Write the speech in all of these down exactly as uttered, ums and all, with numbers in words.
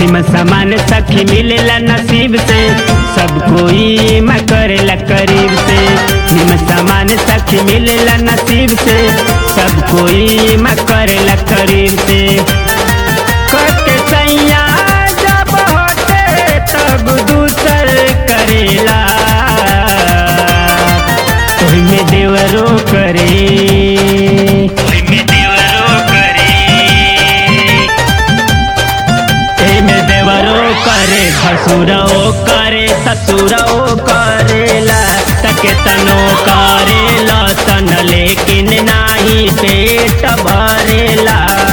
निम समान सखी मिलेला नसीब से, सब कोई मैं करेला करीब से। निम समान सखी मिलेला नसीब से, सब कोई मैं करेला करीब से। करके सैया जब होते तब दूसर करेला, कोई में देवरो करे भसुरो करे ससुरो करेला, तके तनो करेला तन लेकिन नाही पेट भरेला।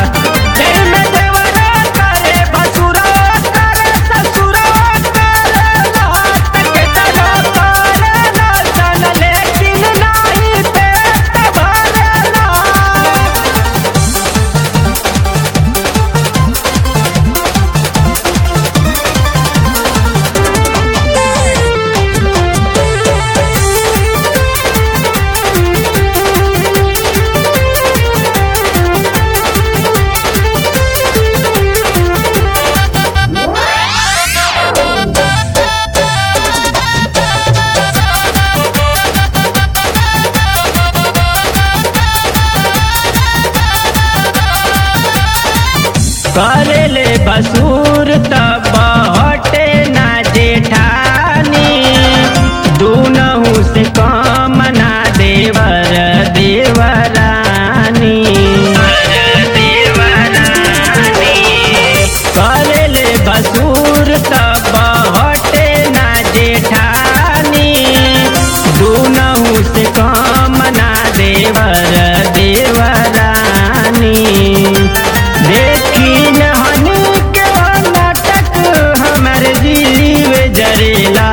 करेले भसुर तब हटे ना जेठानी, दूनहु से कम ना देवर देवरानी। करेले भसुर तब हटे ना जेठानी, दूनहु से कम ना देवर देवरानी। देखी नहन के नाटक हमर जीव जरेला,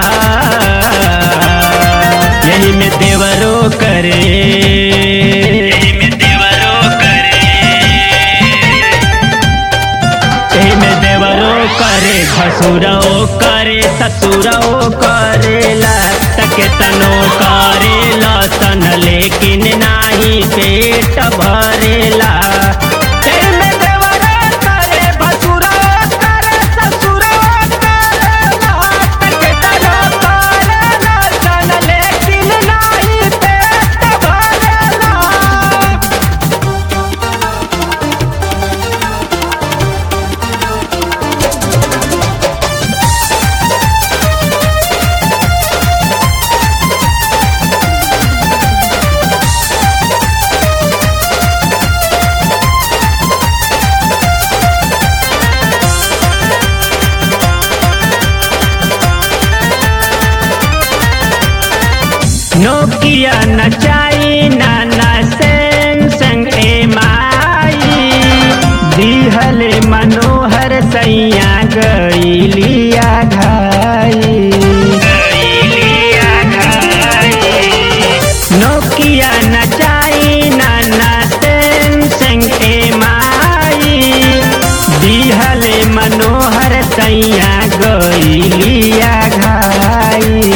यही में देवरो करे यही में देवरो करे यही में देवरो करे भसुरो करे ससुरो करेला, तके तनो करेला तन लेकिन नाही पेट भरेला। नोकिया न चाइना न सैमसंग एम आई, दिहल मनोहर सैया गईलिया घाई। नोकिया न चाइना न सैमसंग एम आई, दिहल मनोहर सैया गईलिया घाई।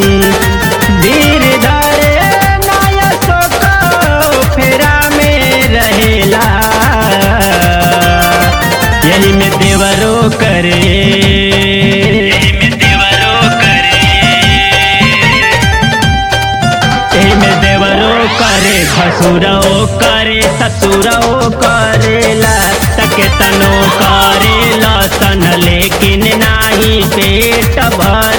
यही में देवरो करे यही में देवरो करे यही में देवरो करे भसुरो करे ससुरो करेला, तके तनो करेला तन लेकिन नाही पेट भर।